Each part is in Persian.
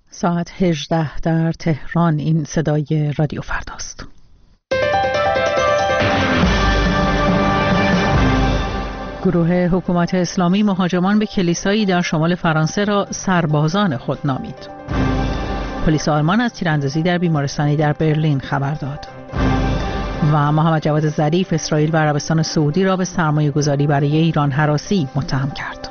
ساعت 18 در تهران. این صدای رادیو فرداست. گروه حکومت اسلامی مهاجمان به کلیسایی در شمال فرانسه را سربازان خود نامید. پلیس آلمان از تیراندازی در بیمارستانی در برلین خبر داد. و محمد جواد ظریف اسرائیل و عربستان سعودی را به سرمایه‌گذاری برای ایران هراسی متهم کرد.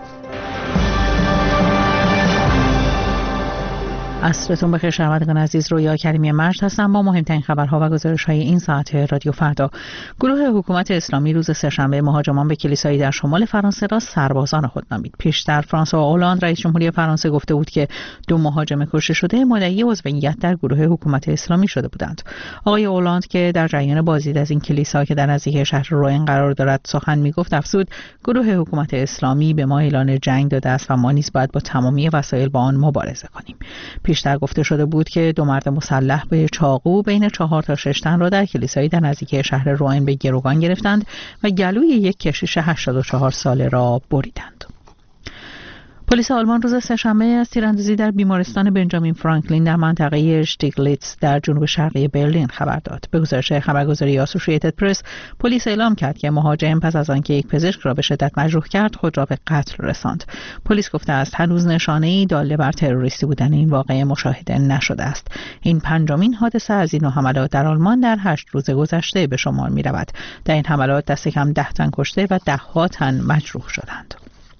عصرتون بخیر شنوندگان عزیز، رویا کریمی مجد هستم با مهمترین خبرها و گزارش‌های این ساعت رادیو فردا. گروه حکومت اسلامی روز سه‌شنبه مهاجمان به کلیسایی در شمال فرانسه را سربازان خود نامید. پیشتر فرانسوا اولاند رئیس جمهوری فرانسه گفته بود که 2 مهاجم کشته شده مدعی عضویت در گروه حکومت اسلامی شده بودند. آقای اولاند که در جریان بازدید از این کلیسا که در نزدیکی شهر روئن قرار دارد سخن میگفت، افزود گروه حکومت اسلامی به ما اعلان جنگ داده است و ما نیز باید با تمامی وسایل با آن مبارزه کنیم. پیشتر گفته شده بود که 2 مرد مسلح به چاقو بین 4 تا 6 تن را در کلیسایی در نزدیکی شهر روئن به گروگان گرفتند و گلوی یک کشیش 84 ساله را بریدند. پلیس آلمان روز سه‌شنبه از تیراندازی در بیمارستان بنجامین فرانکلین در منطقه شتیگلیتز در جنوب شرقی برلین خبر داد. به گزارش خبرگزاری آسوشییتد پرس، پلیس اعلام کرد که مهاجم پس از آنکه یک پزشک را به شدت مجروح کرد، خود را به قتل رساند. پلیس گفته است هنوز نشانه‌ای داله بر تروریستی بودن این واقعه مشاهده نشده است. این 5مین حادثه از این نوع حملات در آلمان در 8 روز گذشته به شمار می‌رود. در این حملات دست کم 10 تن کشته و 10 تن مجروح شدند.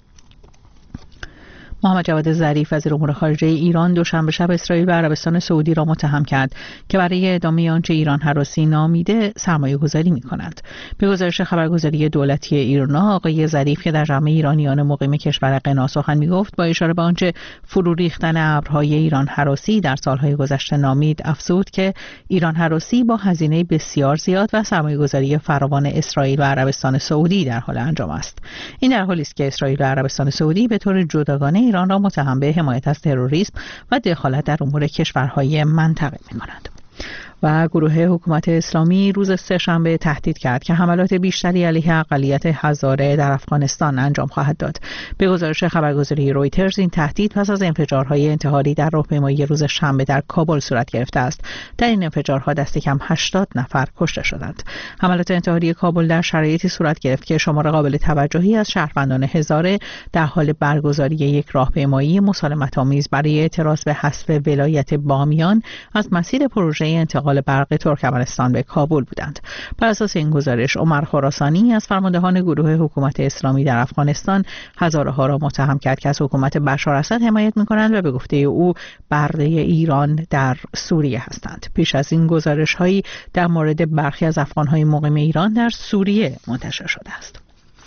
محمد جواد ظریف وزیر امور خارجه ایران دوشنبه شب اسرائیل و عربستان سعودی را متهم کرد که برای ادامه آنچه ایران هراسی نامیده سرمایه‌گذاری می‌کنند. به گزارش خبرگزاری دولتی ایرنا، آقای ظریف که در جمع ایرانیان مقیم کشور غنا سخن می‌گفت، با اشاره به آنچه فرو ریختن ابرهای ایران هراسی در سالهای گذشته نامید، افزود که ایران هراسی با هزینه بسیار زیاد و سرمایه‌گذاری فراوان اسرائیل و عربستان سعودی در حال انجام است. این در حالی است که اسرائیل و عربستان سعودی به طور جداگانه ایران را متهم به حمایت از تروریسم و دخالت در امور کشورهای منطقه می‌کنند. و گروه حکومت اسلامی روز سه‌شنبه تهدید کرد که حملات بیشتری علیه اقلیت هزاره در افغانستان انجام خواهد داد. به گزارش خبرگزاری رویترز، این تهدید پس از انفجارهای انتحاری در راهپیمایی روز شنبه در کابل صورت گرفته است. در این انفجارها دست کم 80 نفر کشته شدند. حملات انتحاری کابل در شرایطی صورت گرفت که شمار قابل توجهی از شهروندان هزاره در حال برگزاری یک راهپیمایی مسالمت‌آمیز برای اعتراض به حذف ولایت بامیان از مسیر پروژه انتقال برق ترکمنستان به کابل بودند. بر اساس این گزارش، عمر خراسانی از فرماندهان گروه حکومت اسلامی در افغانستان هزاره‌ها را متهم کرد که از حکومت بشار اسد حمایت می‌کنند و به گفته او برده ایران در سوریه هستند. پیش از این گزارش‌هایی در مورد برخی از افغان‌های مقیم ایران در سوریه منتشر شده است.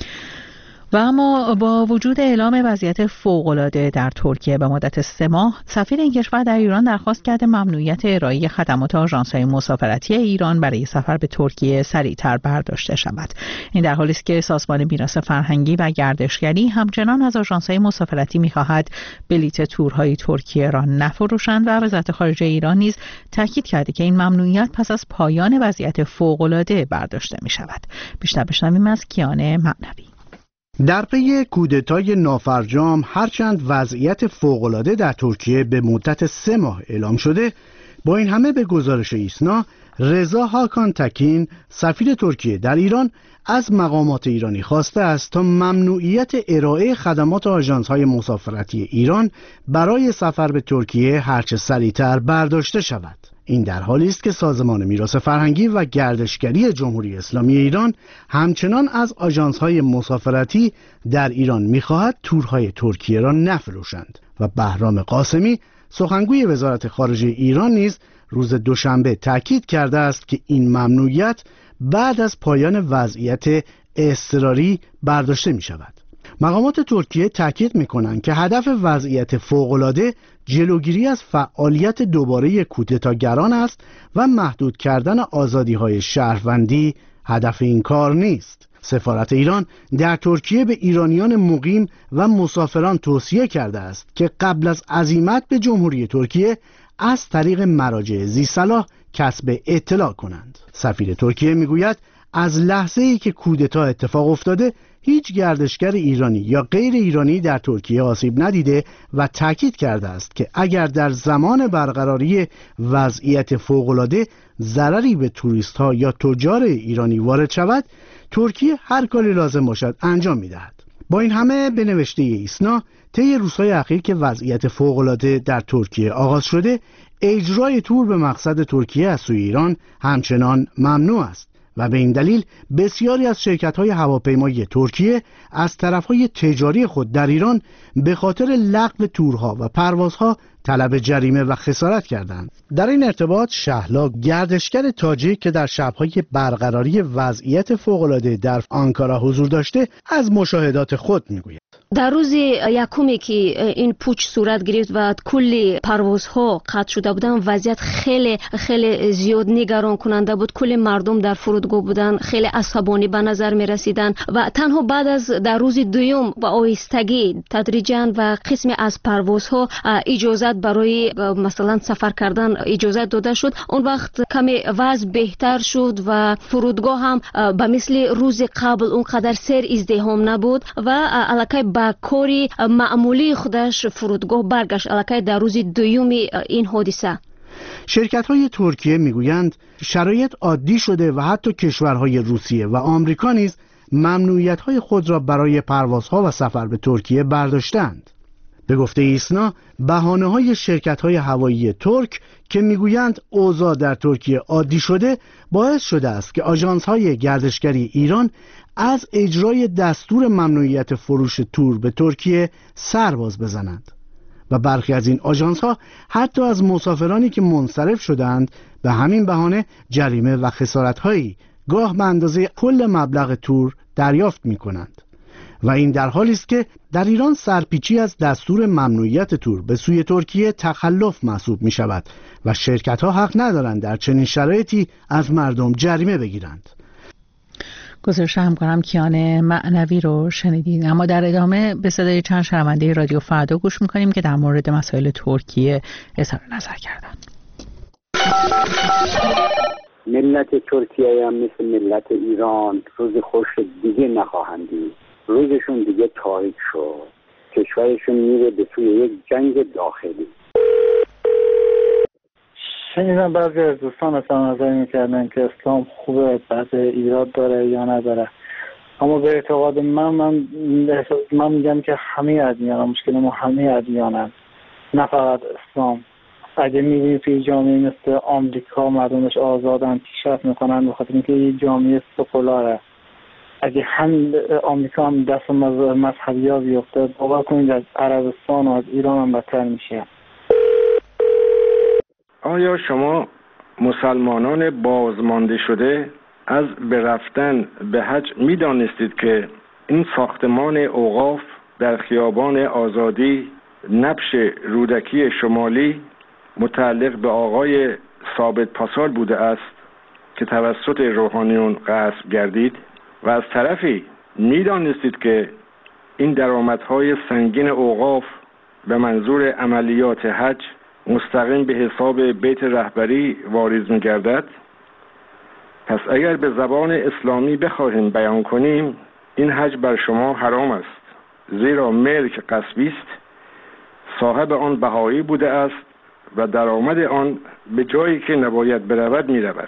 و اما با وجود اعلام وضعیت فوق‌العاده در ترکیه به مدت 3 ماه، سفیر این کشور در ایران درخواست کرده ممنوعیت ارائه خدمات آژانس‌های مسافرتی ایران برای سفر به ترکیه سریعتر برداشته شود. این در حالی است که سازمان میراث فرهنگی و گردشگری همچنان از آژانس‌های مسافرتی می‌خواهد بلیت تورهای ترکیه را نفروشند و وزارت خارجه ایران نیز تاکید کرده که این ممنوعیت پس از پایان وضعیت فوق‌العاده برداشته می‌شود. بیشتر بشنویم از کیان معنوی. در پی کودتای نافرجام، هرچند وضعیت فوق‌العاده در ترکیه به مدت 3 ماه اعلام شده، با این همه به گزارش ایسنا، رضا هاکان تکین، سفیر ترکیه در ایران، از مقامات ایرانی خواسته است تا ممنوعیت ارائه خدمات آژانس‌های مسافرتی ایران برای سفر به ترکیه هرچه سریعتر برداشته شود. این در حالی است که سازمان میراث فرهنگی و گردشگری جمهوری اسلامی ایران همچنان از آژانس‌های مسافرتی در ایران می‌خواهد تورهای ترکیه را نفروشند و بهرام قاسمی، سخنگوی وزارت خارجه ایران، نیز روز دوشنبه تاکید کرده است که این ممنوعیت بعد از پایان وضعیت اضطراری برداشته می‌شود. مقامات ترکیه تاکید می‌کنند که هدف وضعیت فوق‌العاده جلوگیری از فعالیت دوباره کودتاگران است و محدود کردن آزادی‌های شهروندی هدف این کار نیست. سفارت ایران در ترکیه به ایرانیان مقیم و مسافران توصیه کرده است که قبل از عزیمت به جمهوری ترکیه از طریق مراجع ذی‌صلاح کسب اطلاع کنند. سفیر ترکیه میگوید از لحظه‌ای که کودتا اتفاق افتاده هیچ گردشگر ایرانی یا غیر ایرانی در ترکیه آسیب ندیده و تاکید کرده است که اگر در زمان برقراری وضعیت فوق‌العاده ضرری به توریست‌ها یا تجار ایرانی وارد شود، ترکیه هر کاری لازم باشد انجام می‌دهد. با این همه به نوشته ایسنا، طی روزهای اخیر که وضعیت فوق‌العاده در ترکیه آغاز شده، اجرای تور به مقصد ترکیه از سوی ایران همچنان ممنوع است و به این دلیل بسیاری از شرکت‌های هواپیمایی ترکیه از طرف‌های تجاری خود در ایران به خاطر لغو تورها و پروازها طلب جریمه و خسارت کردند. در این ارتباط شهلا، گردشگر تاجیک که در شب‌های برقراری وضعیت فوق‌العاده در آنکارا حضور داشته، از مشاهدات خود میگوید. در روز یکمی که این پوچ صورت گرفت و کلی پروازها قطع شده بودن، وضعیت خیلی زیاد نگران کننده بود. کلی مردم در فرودگاه بودن، خیلی عصبانی به نظر می رسیدن و تنها بعد از در روز دوم با آهستگی تدریجاً و قسمی از پروازها اجازت برای مثلا سفر کردن اجازت داده شد. اون وقت کمی وضع بهتر شد و فرودگاه هم به مثل روز قبل اونقدر سر ازدحام نبود و الکی با کاری معمولی خودش فرودگاه برگشت الکی در روز دوم این حادثه. شرکت‌های ترکیه میگویند شرایط عادی شده و حتی کشورهای روسیه و آمریکا نیز ممنوعیت‌های خود را برای پروازها و سفر به ترکیه برداشتند. به گفته ایسنا، بهانه‌های شرکت‌های هوایی ترک که میگویند اوضاع در ترکیه عادی شده باعث شده است که آژانس‌های گردشگری ایران از اجرای دستور ممنوعیت فروش تور به ترکیه سر باز بزنند و برخی از این آژانس‌ها حتی از مسافرانی که منصرف شدند به همین بهانه جریمه و خسارت‌هایی گاه به اندازه کل مبلغ تور دریافت می‌کنند و این در حالی است که در ایران سرپیچی از دستور ممنوعیت تور به سوی ترکیه تخلف محسوب می شود و شرکت‌ها حق ندارند در چنین شرایطی از مردم جریمه بگیرند. گزارش همکارم کیان معنوی رو شنیدین. اما در ادامه به صدای چند شنونده رادیو فردا گوش می‌کنیم که در مورد مسائل ترکیه اظهار نظر کردند. ملت ترکیه هم مثل ملت ایران روز خوش دیگه نخواهند دید. روزشون دیگه تاریک شد. کشورشون میره به سوی یک جنگ داخلی. شنیدم بعضی از دوستان اصلا نظر میکردن که اسلام خوبه، بعضی ایراد داره یا نداره، اما به اعتقاد من میگم که همه ادیان، مشکل ما همه ادیان هست، نه فقط اسلام. اگه میبینیم توی جامعه مثل آمریکا مردمش آزادن، پیشرفت میکنن به خاطر اینکه یه جامعه سکولاره. اگه هم آمریکا هم دست مذهبی ها بیفته، باور کنید از عربستان و از ایران هم بدتر میشه. آیا شما مسلمانان بازمانده شده از به رفتن به حج میدانستید که این ساختمان اوقاف در خیابان آزادی نبش رودکی شمالی متعلق به آقای ثابت پاسال بوده است که توسط روحانیون غصب گردید؟ و از طرفی میدانستید که این درآمدهای سنگین اوقاف به منظور عملیات حج مستقیم به حساب بیت رهبری واریز می‌گردد؟ پس اگر به زبان اسلامی بخواهیم بیان کنیم، این حج بر شما حرام است، زیرا ملک غصبی است، صاحب آن بهایی بوده است و درآمد آن به جایی که نباید برود می‌رود.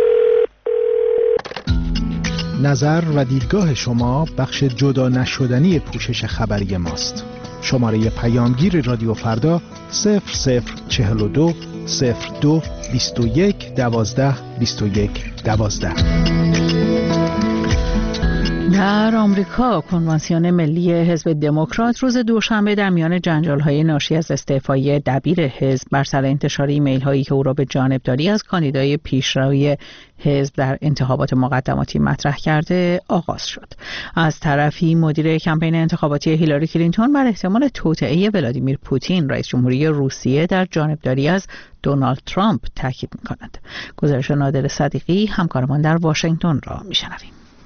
نظر و دیدگاه شما بخش جدا نشدنی پوشش خبری ماست. شماره پیامگیر رادیو فردا 0042 02 21 12 21 12. در آمریکا کنوانسیون ملی حزب دموکرات روز دوشنبه در میان جنجال‌های ناشی از استعفای دبیر حزب بر سر انتشار ایمیل‌هایی که او را به جانبداری از کاندیدای پیشروی حزب در انتخابات مقدماتی مطرح کرده آغاز شد. از طرفی مدیر کمپین انتخاباتی هیلاری کلینتون بر احتمال توطئه ولادیمیر پوتین رئیس جمهوری روسیه در جانبداری از دونالد ترامپ تاکید می‌کند. گزارش نادر صدیقی همکارمان در واشنگتن را می‌شنویم.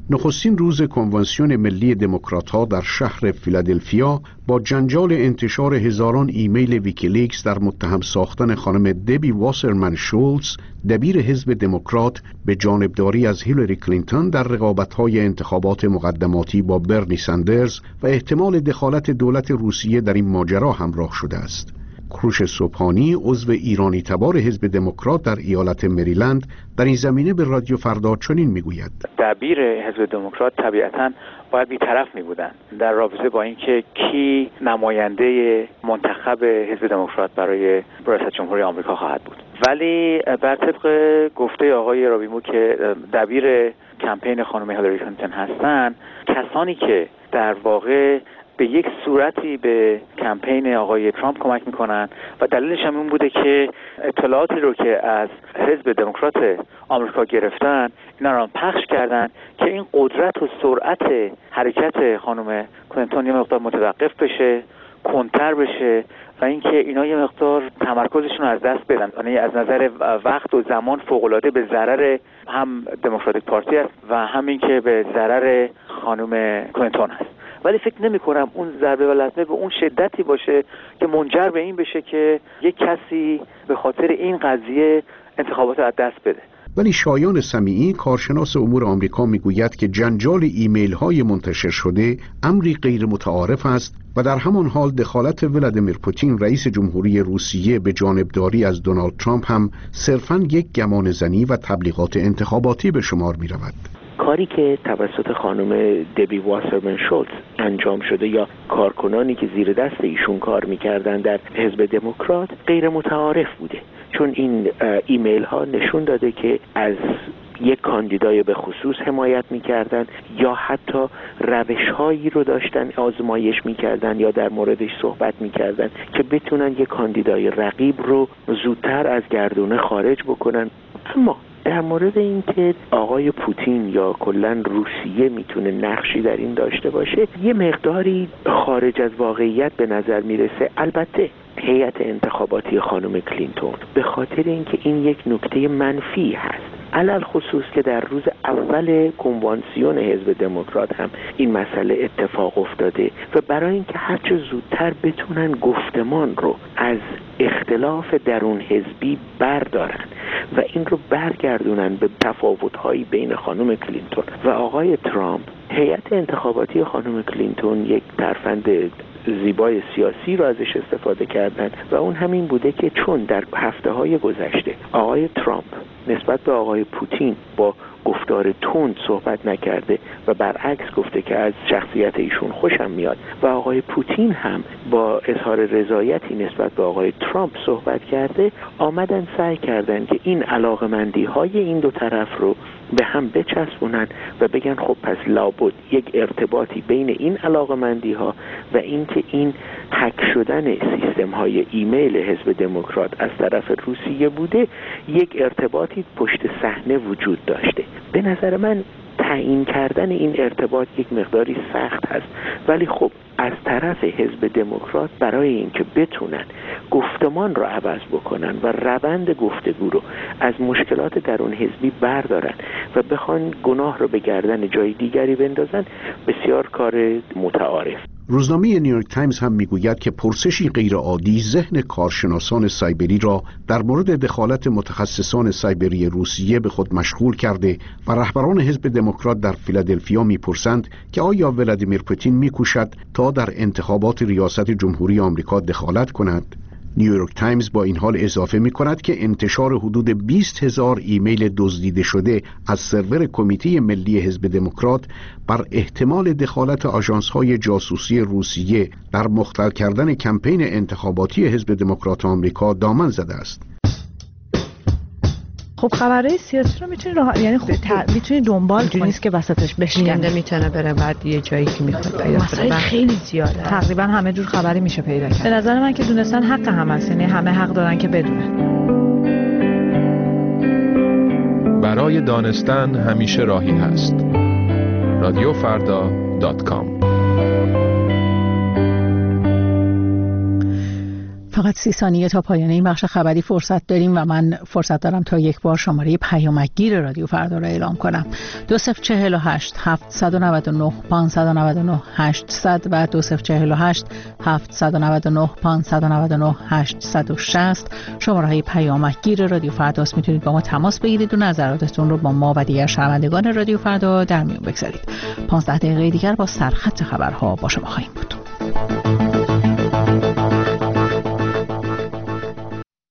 نخستین روز کنوانسیون ملی دموکرات‌ها در شهر فیلادلفیا با جنجال انتشار هزاران ایمیل ویکیلیکس در متهم ساختن خانم دبی واسرمن شولز، دبیر حزب دموکرات، به جانبداری از هیلاری کلینتون در رقابت‌های انتخابات مقدماتی با برنی ساندرز و احتمال دخالت دولت روسیه در این ماجرا همراه شده است. کروش صبحانی، عضو ایرانی تبار حزب دموکرات در ایالت مریلند، در این زمینه به رادیو فردا چنین میگوید: دبیر حزب دموکرات طبیعتاً باید بی‌طرف می‌بودن در رابطه با اینکه کی نماینده منتخب حزب دموکرات برای ریاست جمهوری آمریکا خواهد بود. ولی بر طبق گفته آقای رابیمو که دبیر کمپین خانم هیلاری کلینتون هستند، کسانی که در واقع به یک صورتی به کمپین آقای ترامپ کمک میکنن و دلیلش هم این بوده که اطلاعاتی رو که از حزب دموکرات آمریکا گرفتن اینا رو پخش کردن که این قدرت و سرعت حرکت خانم کلینتون یه مقدار متوقف بشه، کندتر بشه و اینکه اینا یه مقدار تمرکزشون رو از دست بدن. یعنی از نظر وقت و زمان فوق‌العاده به ضرر هم دموکراتیک پارتی است و همین که به ضرر خانم کلینتون است. ولی فکر نمی کنم اون ضربه و لطمه به اون شدتی باشه که منجر به این بشه که یک کسی به خاطر این قضیه انتخابات از دست بده. ولی شایان سمیعی، کارشناس امور آمریکا، میگوید که جنجال ایمیل های منتشر شده امری غیر متعارف است و در همان حال دخالت ولادیمیر پوتین رئیس جمهوری روسیه به جانبداری از دونالد ترامپ هم صرفاً یک گمان زنی و تبلیغات انتخاباتی به شمار می رود. کاری که توسط خانم دبی واسرمن شولز انجام شده یا کارکنانی که زیر دست ایشون کار میکردن در حزب دموکرات غیر متعارف بوده، چون این ایمیل ها نشون داده که از یک کاندیدای به خصوص حمایت میکردن یا حتی روش هایی رو داشتن آزمایش میکردن یا در موردش صحبت میکردن که بتونن یک کاندیدای رقیب رو زودتر از گردونه خارج بکنن. اما در مورد اینکه آقای پوتین یا کلاً روسیه میتونه نقشی در این داشته باشه، یه مقداری خارج از واقعیت به نظر میرسه. البته هیئت انتخاباتی خانم کلینتون به خاطر اینکه این یک نکته منفی هست، علل خصوص که در روز اول کنوانسیون حزب دموکرات هم این مسئله اتفاق افتاده و برای اینکه هرچه زودتر بتونن گفتمان رو از اختلاف درون حزبی بردارن و این رو برگردونن به تفاوت‌هایی بین خانم کلینتون و آقای ترامپ، هیئت انتخاباتی خانم کلینتون یک ترفند زیبای سیاسی رو ازش استفاده کردن و اون همین بوده که چون در هفته‌های گذشته آقای ترامپ نسبت به آقای پوتین با گفتار تند صحبت نکرده و برعکس گفته که از شخصیت ایشون خوشم میاد و آقای پوتین هم با اظهار رضایتی نسبت به آقای ترامپ صحبت کرده، آمدن سعی کردن که این علاقمندی‌های این دو طرف رو به هم بچسبونن و بگن خب پس لابد یک ارتباطی بین این علاقمندی‌ها و اینکه این هک شدن سیستم‌های ایمیل حزب دموکرات از طرف روسیه بوده، یک ارتباطی پشت صحنه وجود داشته. به نظر من تعیین کردن این ارتباط یک مقداری سخت هست، ولی خب از طرف حزب دموکرات برای اینکه بتونن گفتمان رو عوض بکنن و روند گفتگو رو از مشکلات درون حزبی بردارن و بخوان گناه رو به گردن جای دیگری بندازن، بسیار کار متعارف. روزنامه نیویورک تایمز هم میگوید که پرسشی غیرعادی ذهن کارشناسان سایبری را در مورد دخالت متخصصان سایبری روسیه به خود مشغول کرده و رهبران حزب دموکرات در فیلادلفیا میپرسند که آیا ولادیمیر پوتین میکوشد تا در انتخابات ریاست جمهوری آمریکا دخالت کند. نیویورک تایمز با این حال اضافه می کند که انتشار حدود 20,000 ایمیل دزدیده شده از سرور کمیته ملی حزب دموکرات بر احتمال دخالت آژانس‌های جاسوسی روسیه در مختل کردن کمپین انتخاباتی حزب دموکرات آمریکا دامن زده است. خب خبرهای سیاسی رو میتونی یعنی خب میتونی دنبال کنی، نیست که وسطش بشکنه، میتونه بره بعد یه جایی که میخواد پیدا کنه. خیلی زیاده، تقریبا همه جور خبری میشه پیدا کرد. به نظر من که دونستن حق هم هست، یعنی همه حق دارن که بدونن. برای دانستن همیشه راهی هست. radiofarda.com فقط 30 ثانیه تا پایان این بخش خبری فرصت داریم و من فرصت دارم تا یک بار شماره پیامکگیر رادیو فردا را اعلام کنم. 2048 799 599 800 و 2048 799 599 860 شماره های پیامکگیر رادیو فرداست. میتونید با ما تماس بگیرید و نظراتتون رو با ما و دیگر شنوندگان رادیو فردا در میون بگذارید. 15 دقیقه دیگر با سرخط خبرها با شما خواهیم بود.